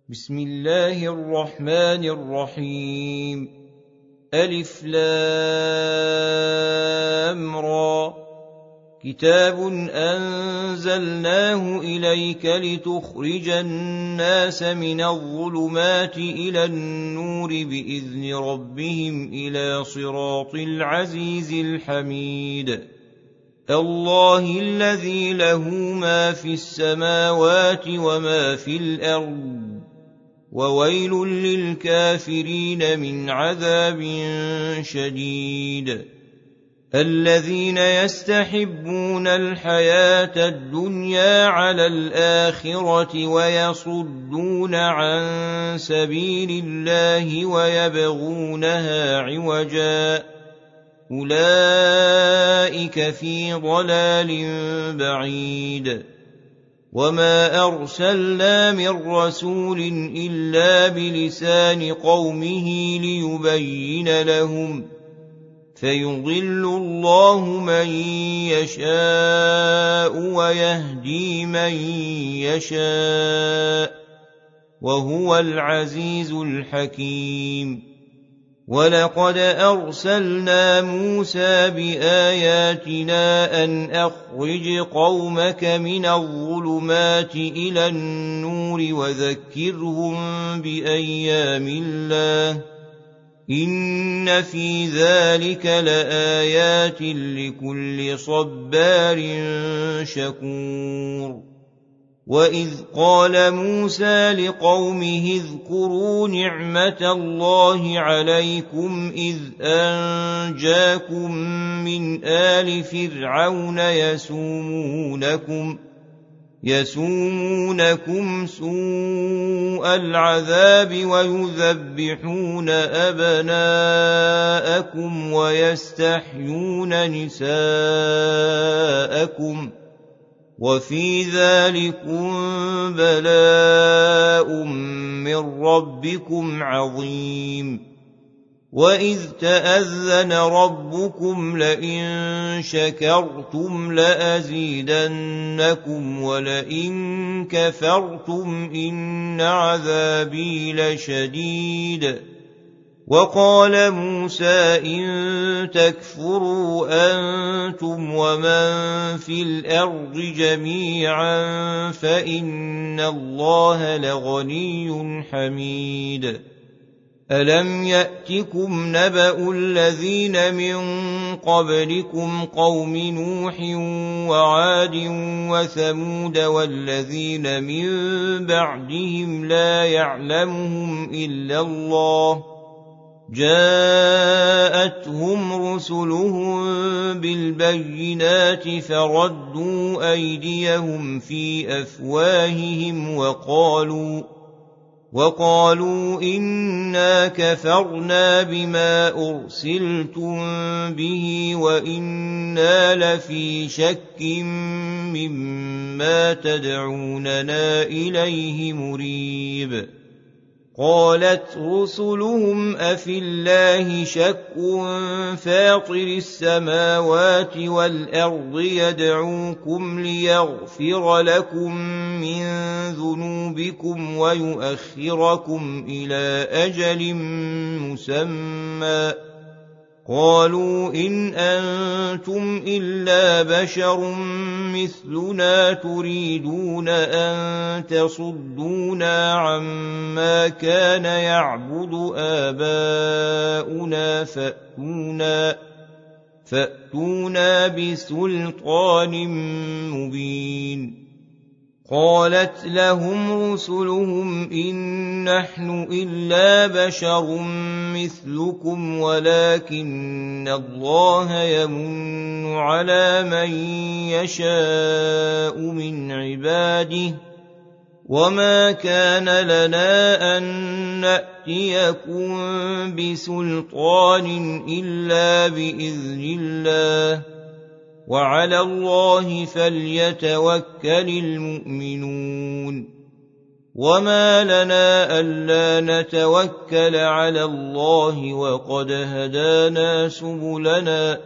بسم الله الرحمن الرحيم. ألف لام را. كتاب أنزلناه إليك لتخرج الناس من الظلمات إلى النور بإذن ربهم إلى صراط العزيز الحميد. الله الذي له ما في السماوات وما في الأرض، وويل للكافرين من عذاب شديد. الذين يستحبون الحياة الدنيا على الآخرة ويصدون عن سبيل الله ويبغونها عوجا، أولئك في ضلال بعيد. وما أرسلنا من رسول إلا بلسان قومه ليبين لهم، فيضل الله من يشاء ويهدي من يشاء، وهو العزيز الحكيم. ولقد أرسلنا موسى بآياتنا أن أخرج قومك من الظلمات إلى النور وذكرهم بأيام الله، إن في ذلك لآيات لكل صبار شكور. وإذ قال موسى لقومه اذكروا نعمة الله عليكم إذ أنجاكم من آل فرعون يسومونكم سوء العذاب ويذبحون أبناءكم ويستحيون نساءكم، وفي ذلكم بلاء من ربكم عظيم. وإذ تأذن ربكم لئن شكرتم لأزيدنكم ولئن كفرتم إن عذابي لشديد. وقال موسى إن تكفروا أنتم ومن في الأرض جميعا فإن الله لغني حميد. ألم يأتكم نبأ الذين من قبلكم قوم نوح وعاد وثمود والذين من بعدهم لا يعلمهم إلا الله، جاءتهم رسلهم بالبينات فردوا أيديهم في أفواههم وقالوا إنا كفرنا بما أرسلتم به وإنا لفي شك مما تدعوننا إليه مريب. قالت رسلهم أفي الله شك فاطر السماوات والأرض يدعوكم ليغفر لكم من ذنوبكم ويؤخركم إلى أجل مسمى، قالوا إن أنتم إلا بشر مثلنا تريدون أن تصدونا عما كان يعبد آباؤنا فأتونا بسلطان مبين. قالت لهم رسلهم إن نحن إلا بشر مثلكم ولكن الله يمن على من يشاء من عباده، وما كان لنا أن نأتيكم بسلطان إلا بإذن الله، وعلى الله فليتوكل المؤمنون. وما لنا ألا نتوكل على الله وقد هدانا سبلنا،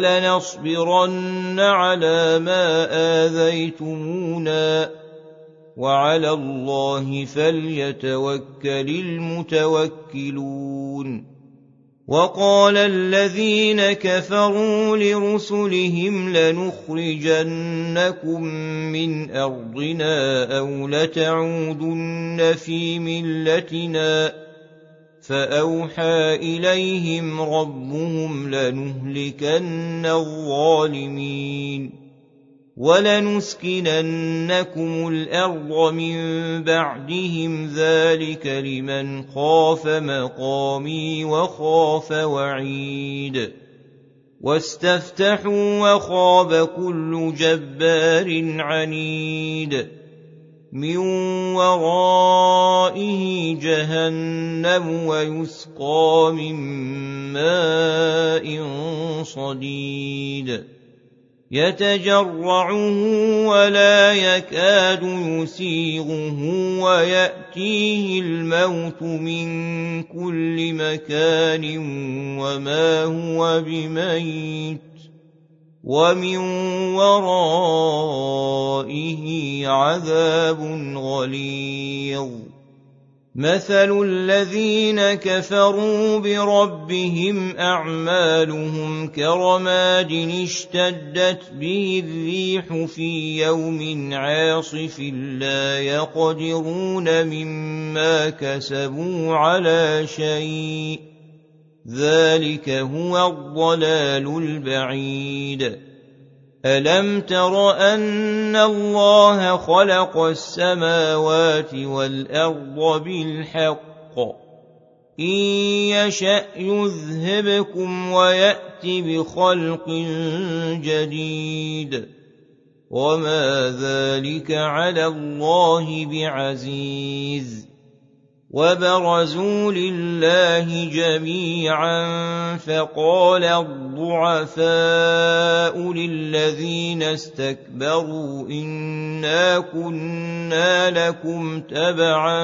ولنصبرن على ما آذيتمونا وعلى الله فليتوكل المتوكلون. وقال الذين كفروا لرسلهم لنخرجنكم من أرضنا أو لتعودن في ملتنا فأوحى إليهم ربهم لنهلكن الظالمين ولنسكننكم الأرض من بعدهم ذلك لمن خاف مقامي وخاف وعيد. واستفتحوا وخاب كل جبار عنيد من ورائه جهنم ويسقى من ماء صديد يتجرعه ولا يكاد يسيغه ويأتيه الموت من كل مكان وما هو بميت ومن ورائه عذاب غليظ. مثل الذين كفروا بربهم أعمالهم كرماد اشتدت به الريح في يوم عاصف لا يقدرون مما كسبوا على شيء ذلك هو الضلال البعيد. ألم تر أن الله خلق السماوات والأرض بالحق إن يشأ يذهبكم ويأت بخلق جديد وما ذلك على الله بعزيز. وبرزوا لله جميعا فقال الضعفاء للذين استكبروا إنا كنا لكم تبعا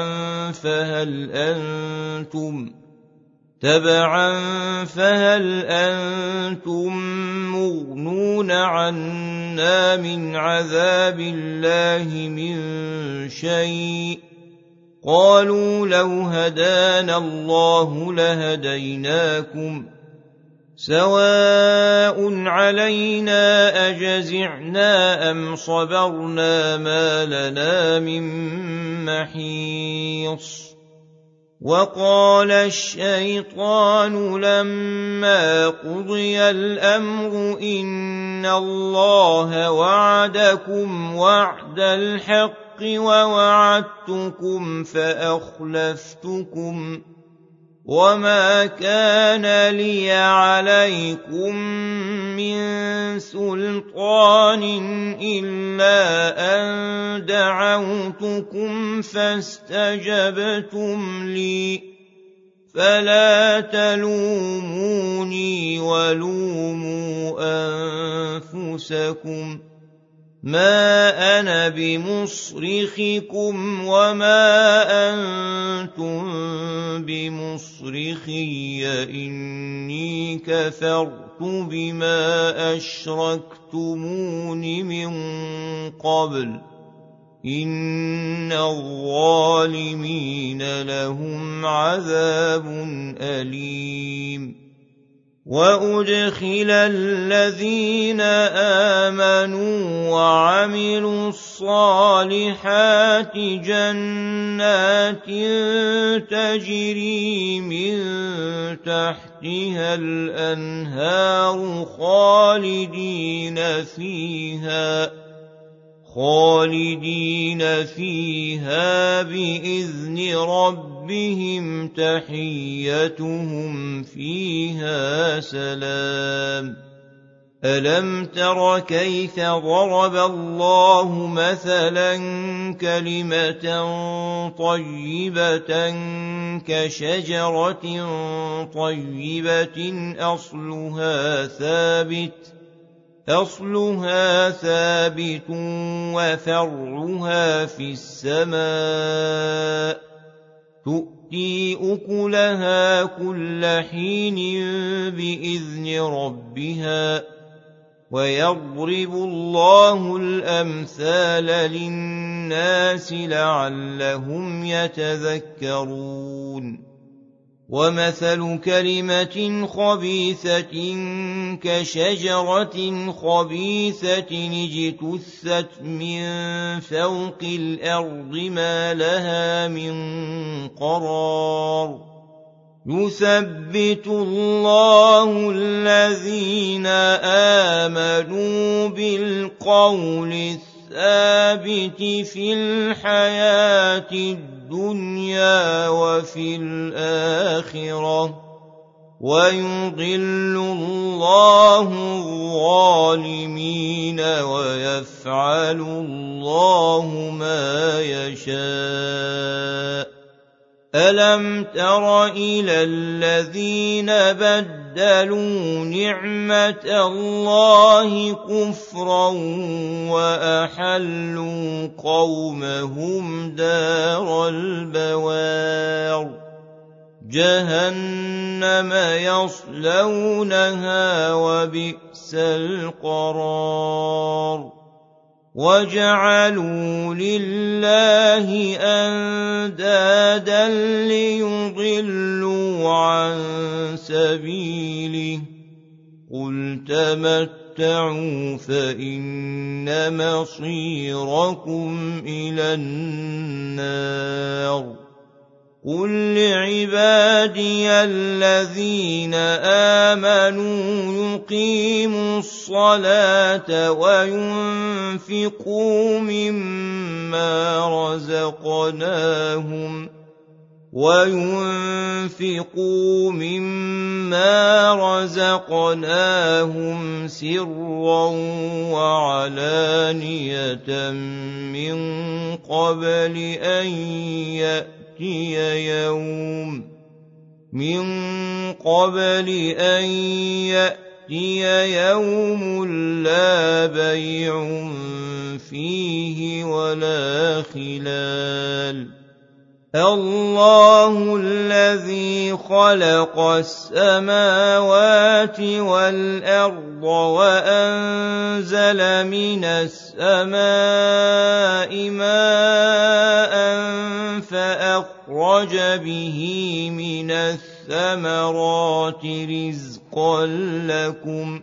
فهل أنتم مغنون عنا من عذاب الله من شيء قالوا لو هدانا الله لهديناكم سواء علينا أجزعنا أم صبرنا ما لنا من محيص. وقال الشيطان لما قضي الأمر إن الله وعدكم وعد الحق ووعدتكم فأخلفتكم وما كان لي عليكم من سلطان إلا أن دعوتكم فاستجبتم لي فلا تلوموني ولوموا أنفسكم ما أنا بمصرخكم وما أنتم بمصرخي إني كفرت بما أشركتمون من قبل إن الظالمين لهم عذاب أليم. وأدخل الذين آمنوا وعملوا الصالحات جنات تجري من تحتها الأنهار خالدين فيها بإذن ربهم تحيتهم فيها سلام. ألم تر كيف ضرب الله مثلا كلمة طيبة كشجرة طيبة أصلها ثابت وفرعها في السماء تؤتي أكلها كل حين بإذن ربها ويضرب الله الأمثال للناس للناس لعلهم يتذكرون ومثل كلمة خبيثة كشجرة خبيثة اجتثت من فوق الأرض ما لها من قرار يثبت الله الذين آمنوا بالقول الثابت في الحياة الدنيا وفي الآخرة ويضل الله الظالمين ويفعل الله ما يشاء ألم تر إلى الذين بدلوا نعمة الله كفرا وأحلوا قومهم دار البوار جهنم يصلونها وبئس القرار وجعلوا لله أندادا ليضلوا عن سبيله قل تمتعوا فإن مصيركم إلى النار قل لعبادي الذين آمنوا يقيموا الصلاة وينفقوا مما رزقناهم سرا وعلانية من قبل أن يأتي يوم لا بيع فيه ولا خلال الله الذي خلق السماوات والأرض وأنزل من السماء ماء فأخرج به من الثمرات رزقا لكم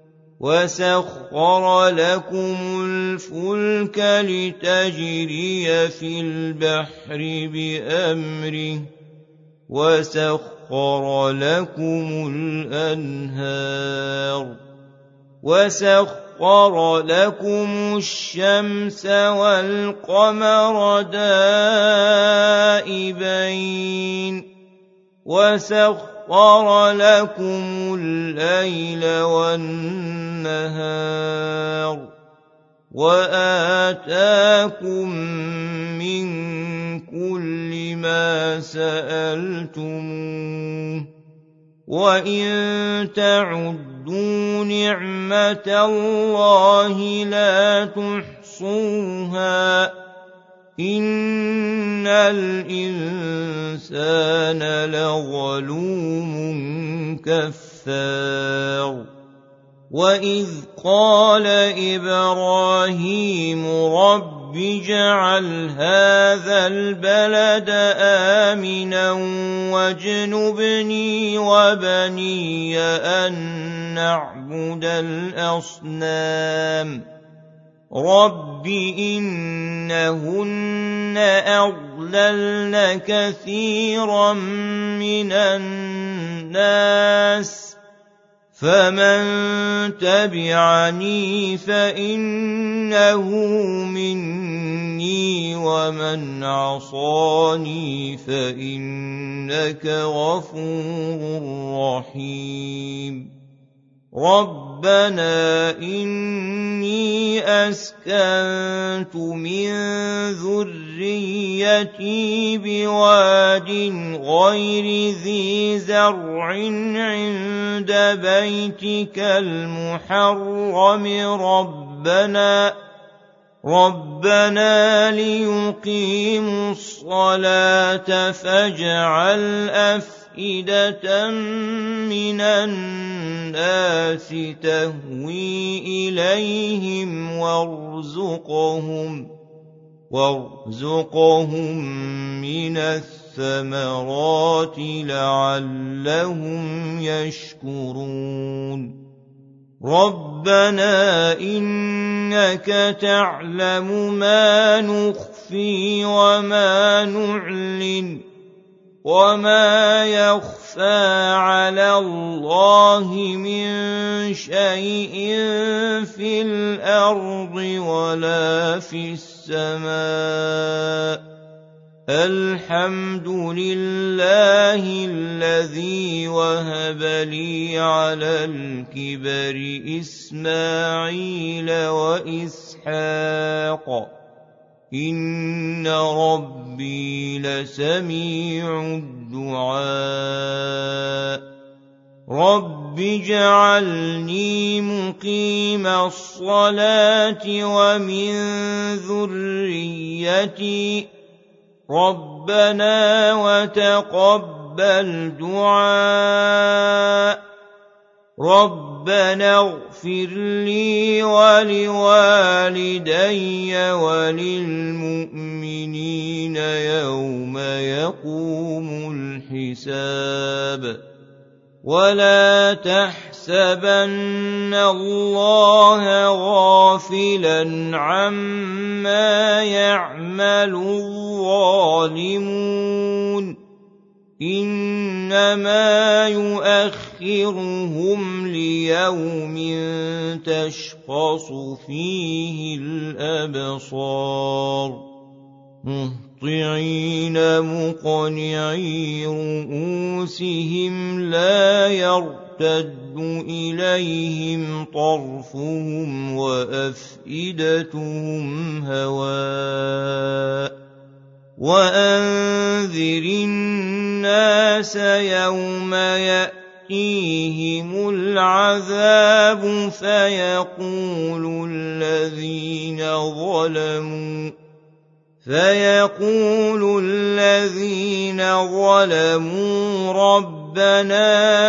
وسخر لكم الفلك لتجري في البحر بأمره وسخر لكم الأنهار وسخر لكم الشمس والقمر دائبين وسخر لكم الليل والنهار وآتاكم من كل ما سألتموه وإن تعدوا نعمة الله لا تحصوها إن الإنسان لظلوم كفار وإذ قال إبراهيم رب اجعل هذا البلد آمنا واجنبني وبني أن نعبد الأصنام رب إنهن أضللن كثيرا من الناس فمن تبعني فإنه مني ومن عصاني فإنك غفور رحيم ربنا إني أسكنت من ذريتي بواد غير ذي زرع عند بيتك المحرم ربنا ليقيموا الصلاة فاجعل أفئدة من الناس تهوي إليهم وارزقهم من الثمرات لعلهم يشكرون ربنا إنك تعلم ما نخفي وما نعلن وما يخفى على الله من شيء في الأرض ولا في السماء الحمد لله الذي وهب لي على الكبر إسماعيل وإسحاق إن ربي لسميع الدعاء رب اجعلني مقيم الصلاة ومن ذريتي ربنا وتقبل دعاء ربنا اغفر لي ولوالدي وللمؤمنين يوم يقوم الحساب ولا تحسبن الله غافلا عما يعمل الظالمون إنما يؤخرهم ليوم تشخص فيه الأبصار مهطعين مقنعي رؤوسهم لا يرتد إليهم طرفهم وأفئدتهم هواء وأنذر الناس يوم يأتيهم العذاب فيقول الذين ظلموا ربنا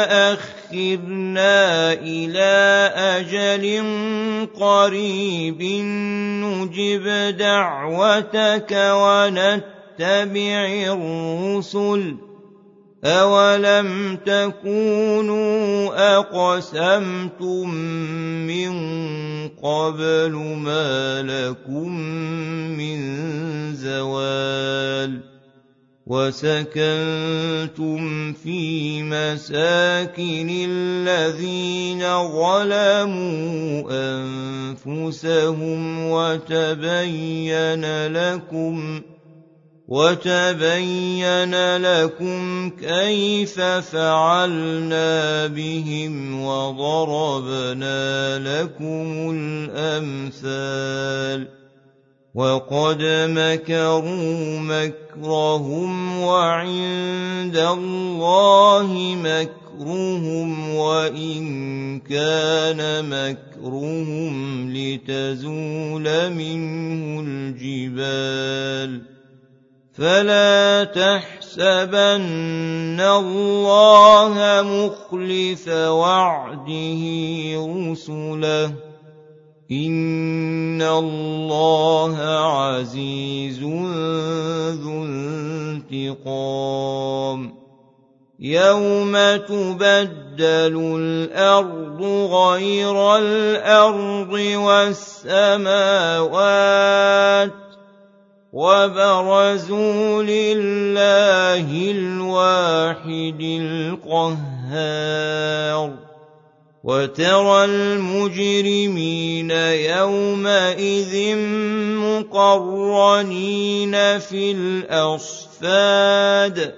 أخرنا إلى أجل قريب نجب دعوتك ونتبع الرسل أولم تكونوا أقسمتم من قبل ما لكم من زوال وسكنتم في مساكن الذين ظلموا أنفسهم وتبين لكم كيف فعلنا بهم وضربنا لكم الأمثال وقد مكروا مكرهم وعند الله مكرهم وإن كان مكرهم لتزول منه الجبال فلا تحسبن الله مخلف وعده رسله إن الله عزيز ذو انتقام يوم تبدل الأرض غير الأرض والسماوات وبرزوا لله الواحد القهار وترى المجرمين يومئذ مقرنين في الأصفاد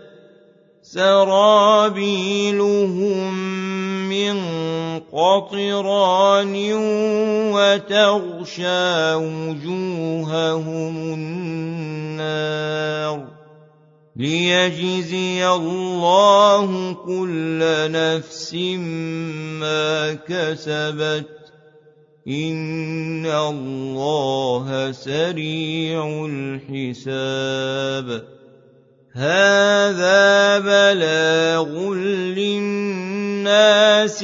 سرابيلهم من قطران وتغشى وجوههم النار ليجزي الله كل نفس ما كسبت إن الله سريع الحساب هذا بلاغ للناس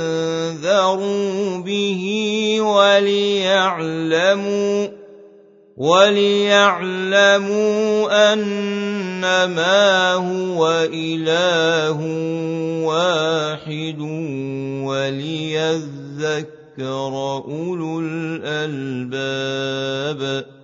ولينذروا به وَلِيَعْلَمُوا أَنَّمَا هُوَ إِلَٰهٌ وَاحِدٌ وَلِيَذَّكَّرَ أُولُو الْأَلْبَابِ